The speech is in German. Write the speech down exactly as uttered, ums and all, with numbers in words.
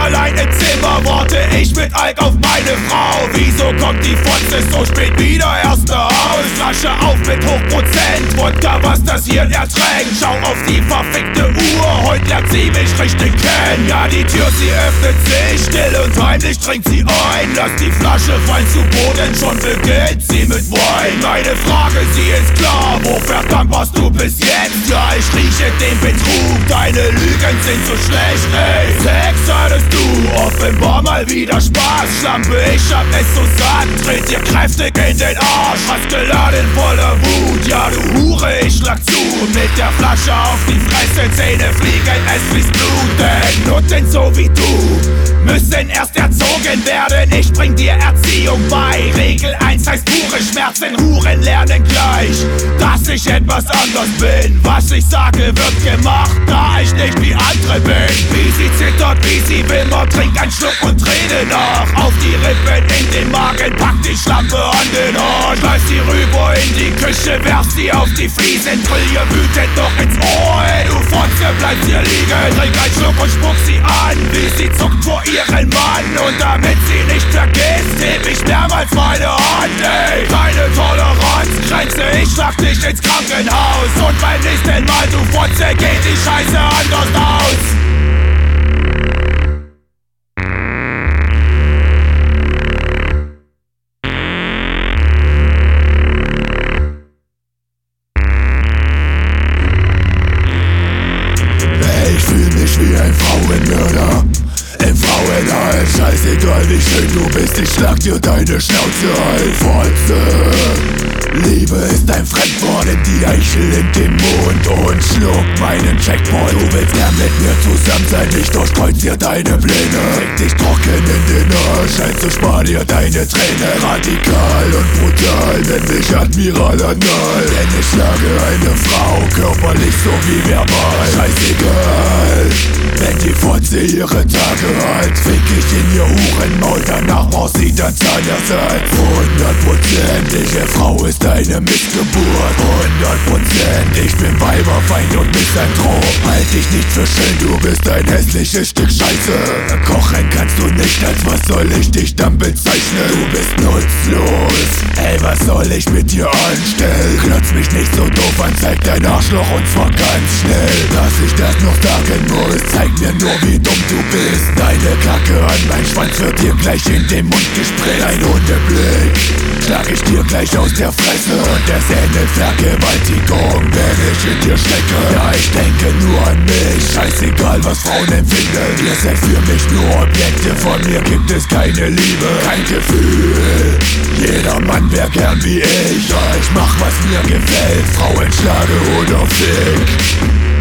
allein im Zimmer, warte ich mit Alk auf meine Frau. Wieso kommt die Fotze so spät wieder? Erste Haus, Flasche auf mit Hochprozent Wodka, was das Hirn ertränkt. Schau auf die verfickte Uhr, heute lernt sie mich richtig kennen. Ja, die Tür, sie öffnet sich, still und heimlich trinkt sie ein. Lass die Flasche fallen zu Boden, schon beginnt sie mit Wein. Meine Frage, sie ist klar, wo verdammt warst du bis jetzt? Ja, ich rieche den Betrug, deine Lügen sind so schlecht, ey. Sex hattest du, offenbar mal wieder Spaß. Schlampe, ich hab es so satt, dreht dir kräftig in den Arsch. Hast geladen voller Wut, ja du Hure, ich schlag zu. Mit der Flasche auf die Fresse, Zähne fliegen, es fließt Blut. Denn Nutten so wie du müssen erst erzogen werden. Ich bring dir Erziehung bei. Regel eins heißt pure Schmerzen, Huren lernen gleich, dass ich etwas anders bin. Was ich sage wird gemacht, da ich nicht wie andere bin. Wie sie zittert, wie sie wimmert, trink einen Schluck und rede nach. Auf die Rippen, in den Magen, pack die Schlampe an den Arsch. Schleif sie rüber in die Küche, werf sie auf die Fliesen, brüll ihr wütend doch ins Ohr. Ey, du Fotze, bleibst hier liegen, trink einen Schluck und spuck sie an, wie sie zuckt vor ihren Mann. Und damit sie nicht vergisst, heb ich mehrmals meine Hand, ey. Keine Toleranzgrenze, ich schlag dich ins Krankenhaus. Und beim nächsten Mal, du Fotze, geht die Scheiße anders aus. Ich fühl mich wie ein Frauenmörder im Frauenheim. Scheißegal wie schön du bist, ich schlag dir deine Schnauze ein. Fotze, Liebe ist ein Fremdwort, in die Eichel in den Mund und schluckt meinen Checkpoint. Du willst gern mit mir zusammen sein, ich durchkreuz dir deine Pläne. Fick dich trocken in den Arsch, also spar dir deine Tränen. Radikal und brutal, nenn mich Admiral Anal. Denn ich schlage eine Frau, körperlich so wie verbal. Scheißegal, wenn die Fotze ihre Tage hat, fick ich in ihr Hurenmaul, danach braucht sie dann Zahnersatz. Hundertprozentige Frau ist eine Missgeburt. Hundert Prozent, ich bin Weiberfeind und Misanthrop. Halt dich nicht für schön, du bist ein hässliches Stück Scheiße. Kochen kannst du nicht, als was soll ich dich dann bezeichnen? Du bist nutzlos, ey, was soll ich mit dir anstellen? Klotz mich nicht so doof an, zeig dein Arschloch und zwar ganz schnell. Dass ich das noch sagen muss, zeig mir nur wie dumm du bist. Deine Kacke an mein Schwanz wird dir gleich in den Mund gespritzt. Ein Hundeblick schlag ich dir gleich aus der Fresse und es endet Vergewaltigung, wenn ich in dir stecke. Ja, ich denke nur an mich, scheißegal was Frauen empfinden. Ihr seid für mich nur Objekte, von mir gibt es keine Liebe, kein Gefühl. Jeder Mann wär gern wie ich, ja, ich mach was mir gefällt, Frauen schlage oder fick.